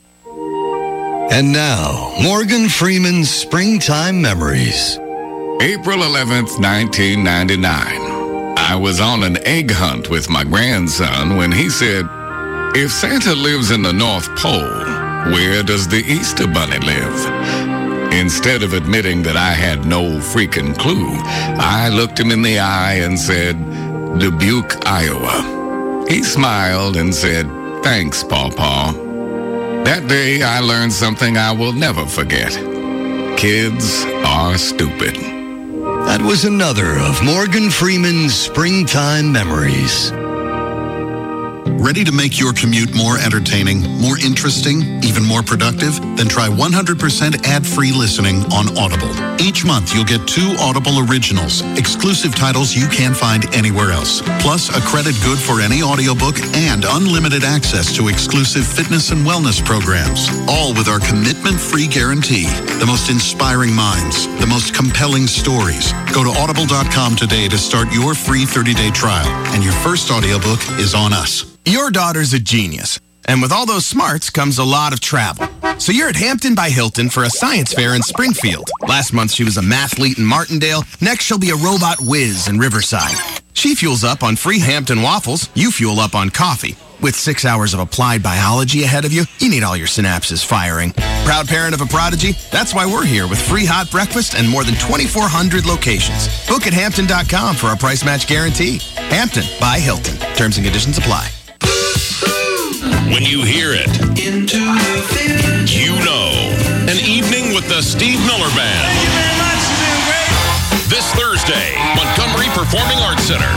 And now, Morgan Freeman's Springtime Memories. April eleventh, nineteen ninety-nine. I was on an egg hunt with my grandson when he said, "If Santa lives in the North Pole, where does the Easter Bunny live?" Instead of admitting that I had no freaking clue, I looked him in the eye and said, "Dubuque, Iowa." He smiled and said, "Thanks, Pawpaw." That day I learned something I will never forget. Kids are stupid. That was another of Morgan Freeman's Springtime Memories. Ready to make your commute more entertaining, more interesting, even more productive? Then try one hundred percent ad-free listening on Audible. Each month, you'll get two Audible originals, exclusive titles you can't find anywhere else. Plus, a credit good for any audiobook and unlimited access to exclusive fitness and wellness programs. All with our commitment-free guarantee. The most inspiring minds, the most compelling stories. Go to audible dot com today to start your free thirty-day trial. And your first audiobook is on us. Your daughter's a genius, and with all those smarts comes a lot of travel. So you're at Hampton by Hilton for a science fair in Springfield. Last month she was a mathlete in Martindale. Next she'll be a robot whiz in Riverside. She fuels up on free Hampton waffles. You fuel up on coffee. With six hours of applied biology ahead of you, you need all your synapses firing. Proud parent of a prodigy? That's why we're here with free hot breakfast and more than twenty-four hundred locations. Book at hampton dot com for our price match guarantee. Hampton by Hilton. Terms and conditions apply. When you hear it, Into you know. An evening with the Steve Miller Band. Thank you very much. You've been great. This Thursday, Montgomery Performing Arts Center.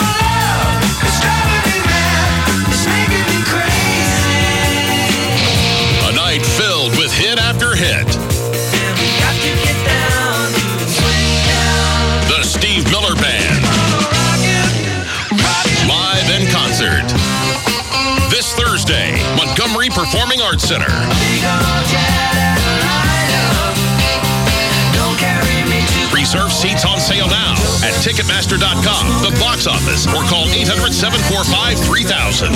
A night filled with hit after hit. The Steve Miller Band. Live in concert. This Thursday, Montgomery Performing Arts Center. Reserve seats on sale now at Ticketmaster dot com, the box office, or call eight hundred, seven four five, three thousand.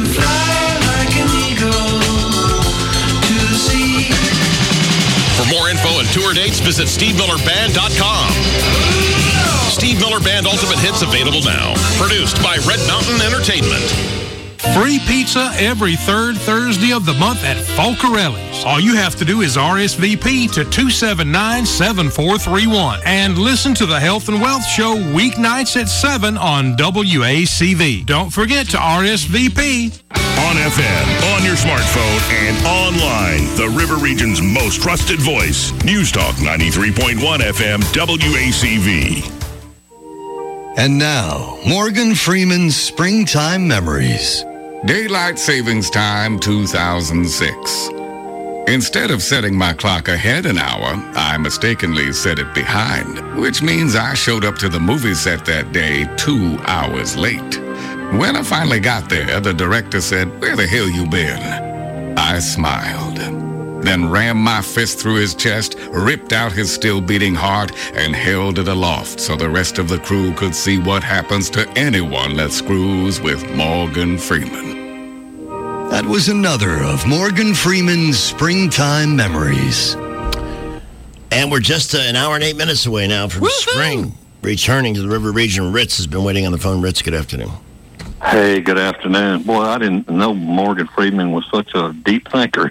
For more info and tour dates, visit Steve Miller Band dot com. Steve Miller Band Ultimate Hits available now. Produced by Red Mountain Entertainment. Free pizza every third Thursday of the month at Folcarelli's. All you have to do is R S V P to two seven nine, seven four three one and listen to the Health and Wealth Show weeknights at seven on W A C V. Don't forget to R S V P. On F M, on your smartphone, and online. The River Region's most trusted voice. News Talk ninety-three point one F M W A C V. And now, Morgan Freeman's Springtime Memories. Daylight Savings Time two thousand six. Instead of setting my clock ahead an hour, I mistakenly set it behind, which means I showed up to the movie set that day two hours late. When I finally got there, the director said, "Where the hell you been?" I smiled, then rammed my fist through his chest, ripped out his still-beating heart, and held it aloft so the rest of the crew could see what happens to anyone that screws with Morgan Freeman. That was another of Morgan Freeman's Springtime Memories. And we're just uh, an hour and eight minutes away now from Woo-hoo! Spring. Returning to the River Region, Ritz has been waiting on the phone. Ritz, good afternoon. Hey, good afternoon. Boy, I didn't know Morgan Freeman was such a deep thinker.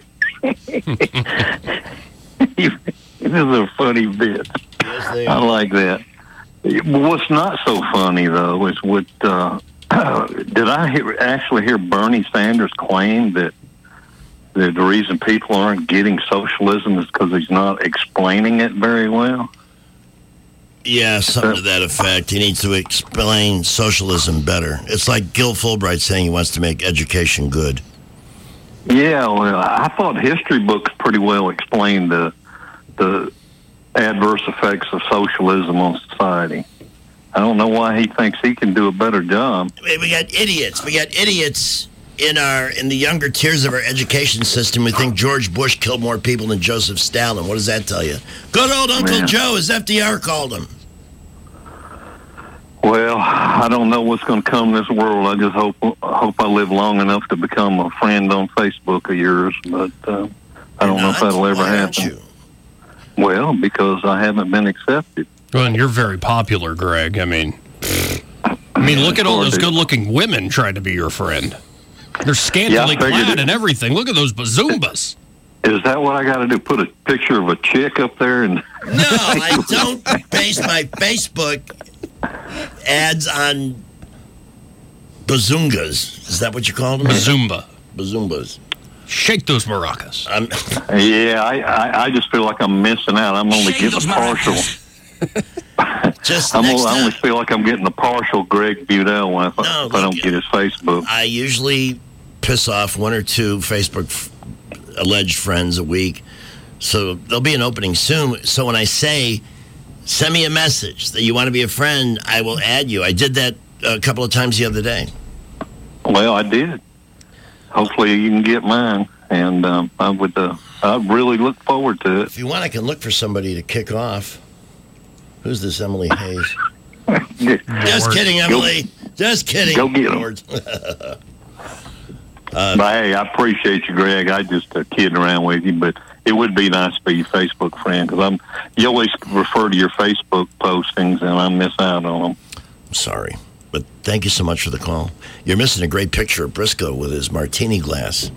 This is a funny bit. Yes, I like that. What's not so funny, though, is what... Uh, did I hear, actually hear Bernie Sanders claim that the, the reason people aren't getting socialism is because he's not explaining it very well? Yeah, something to that effect. He needs to explain socialism better. It's like Gil Fulbright saying he wants to make education good. Yeah, well, I thought history books pretty well explained the the adverse effects of socialism on society. I don't know why he thinks he can do a better job. We got idiots. We got idiots in our in the younger tiers of our education system who think George Bush killed more people than Joseph Stalin. What does that tell you? Good old Uncle Man. Joe, as F D R called him. Well, I don't know what's going to come in this world. I just hope hope I live long enough to become a friend on Facebook of yours, but uh, I don't know if that'll ever happen. Well, because I haven't been accepted. Well, and you're very popular, Greg. I mean, I mean, look at all those good-looking women trying to be your friend. They're scantily Yeah, clad and everything. Look at those bazoombas. Is that what I got to do? Put a picture of a chick up there? And No, I don't base my Facebook ads on bazungas. Is that what you call them? Bazumba. Bazoombas. Shake those maracas. I'm, yeah, I, I, I just feel like I'm missing out. I'm only Shake getting a partial. Just I'm next only, I only time. feel like I'm getting a partial Greg Budell when I, No, if I don't look, get his Facebook. I usually piss off one or two Facebook f- alleged friends a week. So there'll be an opening soon. So when I say, send me a message that you want to be a friend, I will add you. I did that a couple of times the other day. Well, I did. Hopefully you can get mine. And um, I would, uh, I really look forward to it. If you want, I can look for somebody to kick off. Who's this Emily Hayes? Just kidding, Emily. Go, Just kidding. Go get them. uh, but hey, I appreciate you, Greg. I just uh, kidding around with you, but it would be nice to be your Facebook friend because I'm. You always refer to your Facebook postings, and I miss out on them. I'm sorry, but thank you so much for the call. You're missing a great picture of Briscoe with his martini glass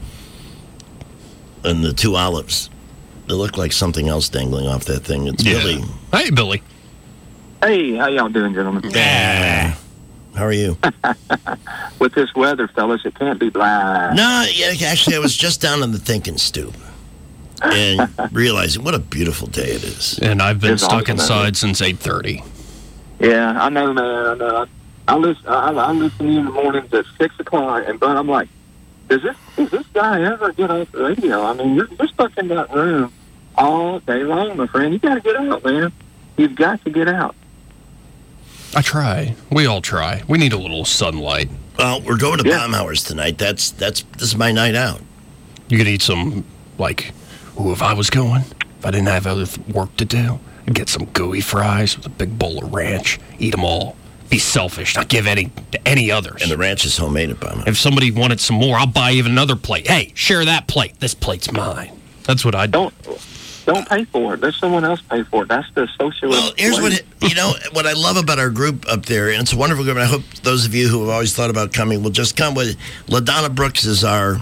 and the two olives. They look like something else dangling off that thing. It's yeah. Billy. Hey, Billy. Hey, how y'all doing, gentlemen? Yeah. How are you? With this weather, fellas, it can't be blind. No, yeah, actually, I was just down on the thinking stoop and realizing what a beautiful day it is. And I've been It's stuck awesome, inside man. since eight thirty. Yeah, I know, man. I know. I, I listen. I, I listen to you in the mornings at six o'clock, and but I'm like, does this does this guy ever get off the radio? I mean, you're, you're stuck in that room all day long, my friend. You got to get out, man. You've got to get out. I try. We all try. We need a little sunlight. Well, we're going to yeah. Baumhauer's tonight. That's that's this is my night out. You could eat some, like, ooh, if I was going, if I didn't have other work to do, I'd get some gooey fries with a big bowl of ranch. Eat them all. Be selfish. Not give any to any others. And the ranch is homemade at Baumhauer's. If somebody wanted some more, I'll buy even another plate. Hey, share that plate. This plate's mine. That's what I do. Don't don't pay for it. Let someone else pay for it. That's the socialist. Well, here's way. what it, you know. What I love about our group up there, and it's a wonderful group. And I hope those of you who have always thought about coming will just come. With LaDonna Brooks is our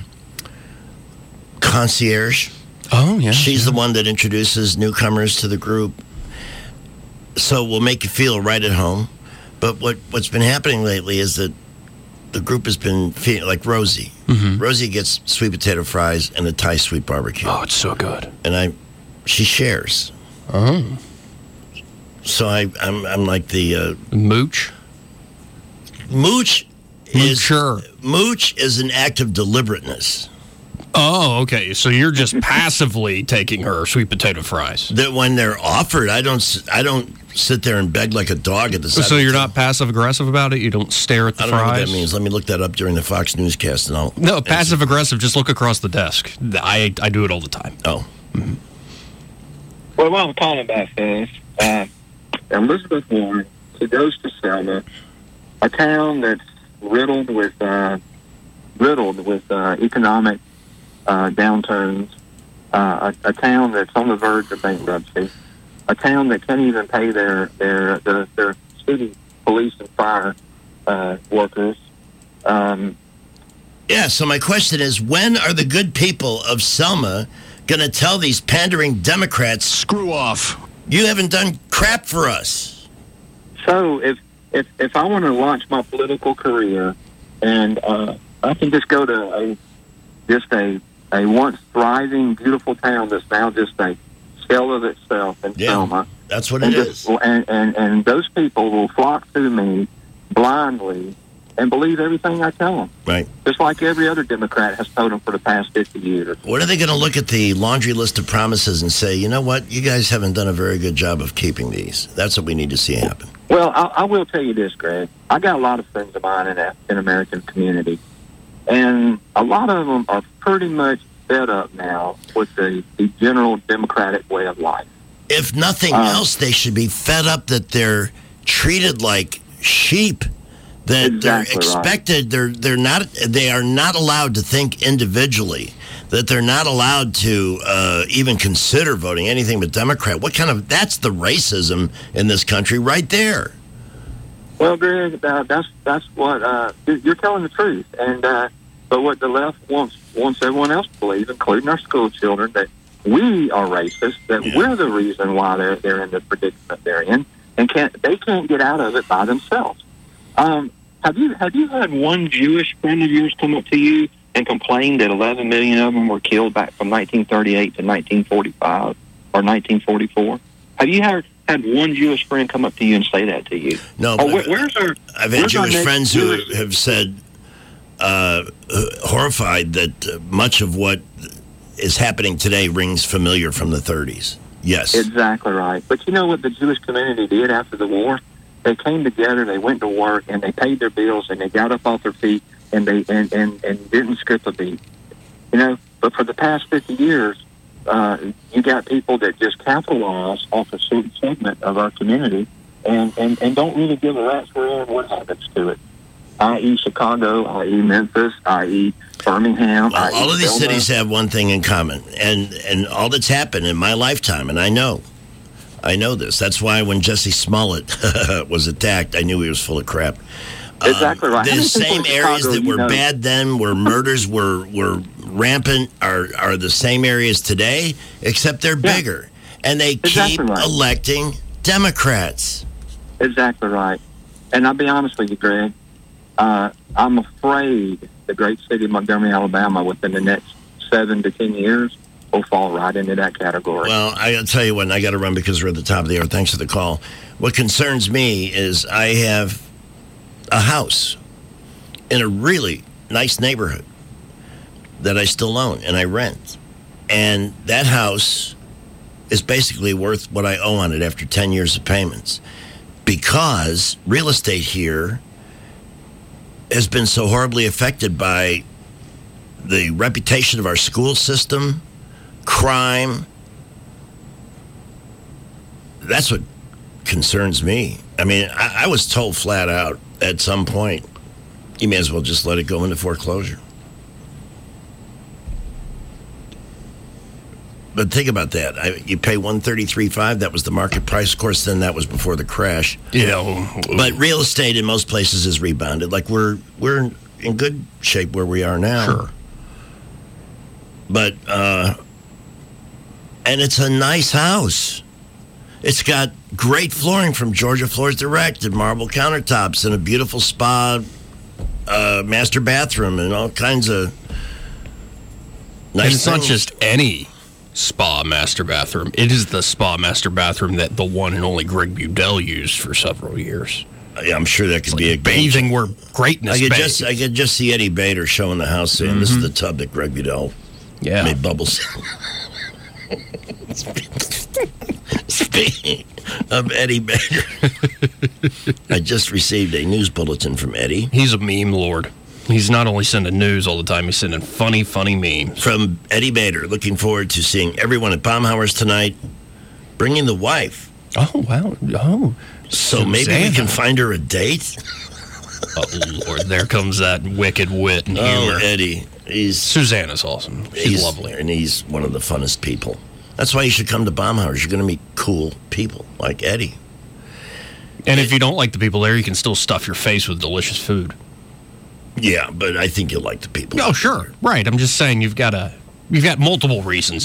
concierge. Oh yeah, she's yeah. the one that introduces newcomers to the group. So we'll make you feel right at home. But what what's been happening lately is that the group has been feeling like Rosie. Mm-hmm. Rosie gets sweet potato fries and a Thai sweet barbecue. Oh, it's so good. And I. She shares. Oh. So I, I'm, I'm like the uh, mooch. Mooch is sure. Mooch is an act of deliberateness. Oh, okay. So you're just passively taking her sweet potato fries. That when they're offered, I don't, I don't sit there and beg like a dog at the. So you're not passive aggressive about it. You don't stare at the I don't fries. know what that means. Let me look that up during the Fox newscast, and I'll. No, passive aggressive. Just look across the desk. I I do it all the time. Oh. Mm-hmm. Well, what I'm calling about, fellas, uh, Elizabeth Warren, she goes to Selma, a town that's riddled with uh, riddled with uh, economic uh, downturns, uh, a, a town that's on the verge of bankruptcy, a town that can't even pay their their their, their city police and fire uh, workers. Um, yeah. So my question is, when are the good people of Selma going to tell these pandering Democrats, screw off? You haven't done crap for us. So if if if I want to launch my political career, and uh, I can just go to a just a a once thriving, beautiful town that's now just a shell of itself in Yeah, Selma. That's what and it just, is. And, and and those people will flock to me blindly and believe everything I tell them. Right. Just like every other Democrat has told them for the past fifty years. What are they going to look at the laundry list of promises and say, you know what, you guys haven't done a very good job of keeping these? That's what we need to see happen. Well, I, I will tell you this, Greg. I got a lot of friends of mine in the African American community, and a lot of them are pretty much fed up now with the, the general Democratic way of life. If nothing Um, else, they should be fed up that they're treated like sheep. That Exactly they're right. expected, they're they're not, they are not allowed to think individually. That they're not allowed to uh, even consider voting anything but Democrat. What kind of, that's the racism in this country right there. Well, Greg, uh, that's that's what uh, you're you're telling the truth, and uh, but what the left wants wants everyone else to believe, including our school children, that we are racist, that Yeah. we're the reason why they're they're in the predicament they're in, and can't they can't get out of it by themselves. Um, have you have you had one Jewish friend of yours come up to you and complain that eleven million of them were killed back from nineteen thirty-eight to nineteen forty-five or nineteen forty-four? Have you had had one Jewish friend come up to you and say that to you? No, Oh, but where, where's our? I've had where's our Jewish next friends who Jewish- have said, uh, horrified that uh, much of what is happening today rings familiar from the thirties. Yes. Exactly right. But you know what the Jewish community did after the war? They came together, they went to work, and they paid their bills, and they got up off their feet, and they and, and, and didn't skip a beat. You know, but for the past fifty years, uh, you got people that just capitalize off a certain segment of our community and, and, and don't really give a rat's rear end what happens to it, that is. Chicago, that is. Memphis, that is. Birmingham. Well, all of these Selma. cities have one thing in common, and, and all that's happened in my lifetime, and I know, I know this. That's why when Jesse Smollett was attacked, I knew he was full of crap. Exactly right. Um, the same areas Chicago, that were know? bad then, where murders were, were rampant, are, are the same areas today, except they're yeah. bigger. And they exactly keep right. electing Democrats. Exactly right. And I'll be honest with you, Greg. Uh, I'm afraid the great city of Montgomery, Alabama, within the next seven to ten years, will fall right into that category. Well, I got to tell you what, and I got to run because we're at the top of the hour. Thanks for the call. What concerns me is I have a house in a really nice neighborhood that I still own and I rent. And that house is basically worth what I owe on it after ten years of payments, because real estate here has been so horribly affected by the reputation of our school system, crime. That's what concerns me. I mean, I, I was told flat out at some point, you may as well just let it go into foreclosure. But think about that. I, you pay one thirty-three point five. That was the market price. Of course, then that was before the crash. Yeah. But real estate in most places has rebounded. Like we're we're in good shape where we are now. Sure. But uh, and it's a nice house. It's got great flooring from Georgia Floors Direct and marble countertops and a beautiful spa, uh, master bathroom, and all kinds of nice and it's things. not just any spa master bathroom. It is the spa master bathroom that the one and only Greg Budell used for several years. Yeah, I'm sure that could it's be like a bathing where greatness I could bathes. just I could just see Eddie Bader showing the house saying, mm-hmm. "This is the tub that Greg Budell yeah. made bubbles." Speaking of Eddie Bader, I just received a news bulletin from Eddie. He's a meme lord. He's not only sending news all the time, he's sending funny, funny memes. From Eddie Bader, looking forward to seeing everyone at Baumhauer's tonight, bringing the wife. Oh, wow. Oh. So Susanna. Maybe we can find her a date? Oh, Lord, there comes that wicked wit and humor. Oh, Eddie. He's, Susanna's awesome. She's he's lovely. And he's one of the funnest people. That's why you should come to Baumhauer's. You're going to meet cool people like Eddie. And if you don't like the people there, you can still stuff your face with delicious food. Yeah, but I think you'll like the people. Oh, sure. Right. I'm just saying you've got a, you've got multiple reasons